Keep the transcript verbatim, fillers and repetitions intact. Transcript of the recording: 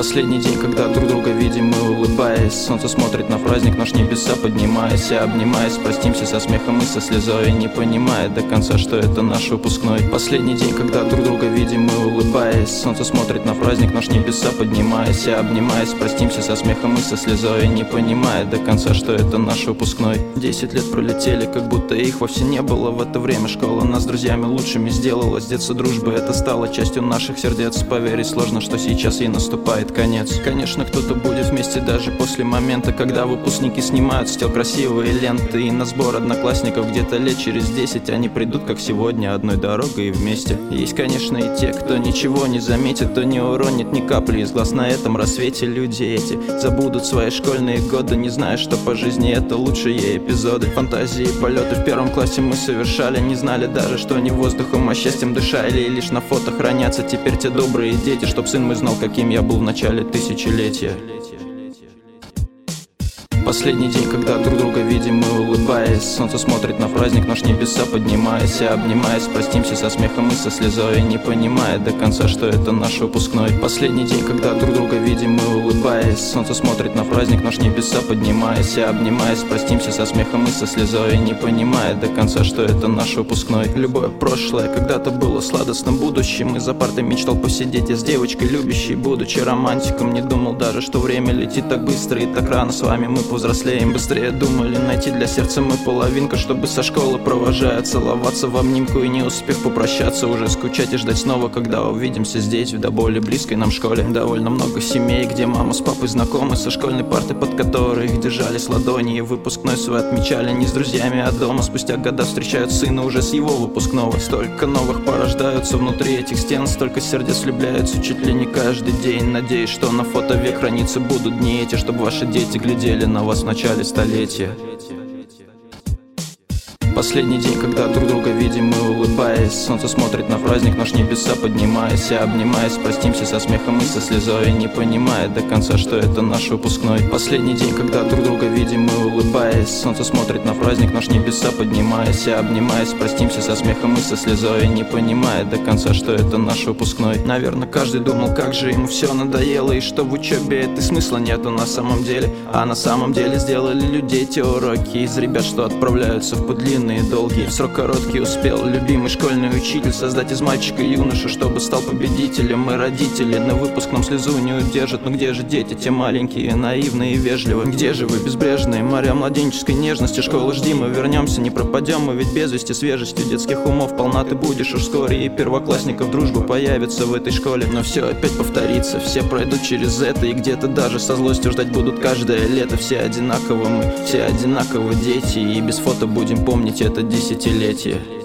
Последний день, когда друг друга видим, мы улыбаясь. Солнце смотрит на праздник, наш небеса поднимаясь. Обнимаясь, простимся со смехом и со слезой, не понимая до конца, что это наш выпускной. Последний день, когда друг друга видим, мы улыбаясь. Солнце смотрит на праздник, наш небеса поднимаясь. Обнимаясь, простимся со смехом и со слезой, не понимая до конца, что это наш выпускной. Десять лет пролетели, как будто их вовсе не было. В это время школа нас друзьями лучшими сделала. С детства дружбы это стало частью наших сердец. Поверить сложно, что сейчас ей наступает конец. Конечно, кто-то будет вместе даже после момента, когда выпускники снимают с тел красивые ленты. И на сбор одноклассников где-то лет через десять они придут, как сегодня, одной дорогой и вместе. Есть, конечно, и те, кто ничего не заметит, кто не уронит ни капли из глаз на этом рассвете. Люди эти забудут свои школьные годы, не зная, что по жизни это лучшие эпизоды. Фантазии и полеты в первом классе мы совершали, не знали даже, что не воздухом, а счастьем дышали. И лишь на фото хранятся теперь те добрые дети, чтоб сын мой знал, каким я был в начале тысячелетия. Последний день, когда друг друга видим, мы улыбаясь. Солнце смотрит на праздник, наш небеса поднимаясь. Обнимаясь, простимся со смехом и со слезой, не понимая до конца, что это наш выпускной. Последний день, когда друг друга видим, мы улыбаясь. Солнце смотрит на праздник, наш небеса поднимаясь. Обнимаясь, простимся со смехом и со слезой, не понимая до конца, что это наш выпускной. Любое прошлое когда-то было сладостным будущим. И за партой мечтал посидеть я с девочкой любящей. Будучи романтиком, не думал даже, что время летит так быстро и так рано. С вами мы повзрослеем быстрее, думали найти для сердца мы половинку, чтобы со школы провожая целоваться в обнимку и не успев попрощаться, уже скучать и ждать снова, когда увидимся здесь, в до боли близкой нам школе. Довольно много семей, где мама с папой знакомы, со школьной парты, под которой их держались ладони, и выпускной свой отмечали не с друзьями, а дома. Спустя года встречают сына уже с его выпускного. Столько новых порождаются внутри этих стен, столько сердец влюбляются чуть ли не каждый день. Надеюсь, что на фото век храниться будут дни эти, чтобы ваши дети глядели на вас в начале столетия. Последний день, когда друг друга видим, мы улыбаясь. Солнце смотрит на праздник, наш небеса поднимаясь. Обнимаясь, простимся со смехом и со слезой, не понимая до конца, что это наш выпускной. Последний день, когда друг друга видим, мы улыбаясь. Солнце смотрит на праздник, наш небеса поднимаясь. Обнимаясь, простимся со смехом и со слезой, не понимая до конца, что это наш выпускной. Наверное, каждый думал, как же ему все надоело, и что в учебе это смысла нету на самом деле. А на самом деле сделали людей те уроки из ребят, что отправляются в путь длинный и долгий. В срок короткий успел любимый школьный учитель создать из мальчика юношу, чтобы стал победителем. Мы родители на выпуск нам слезу не удержат. Но где же дети, те маленькие, наивные и вежливые? Где же вы, безбрежные моря младенческой нежности? Школы жди, мы вернемся, не пропадем мы, ведь без вести свежестью детских умов полна ты будешь уж вскоре. И первоклассников дружба появится в этой школе. Но все опять повторится, все пройдут через это, и где-то даже со злостью ждать будут каждое лето. Все одинаково мы, все одинаково дети, и без фото будем помнить это десятилетие.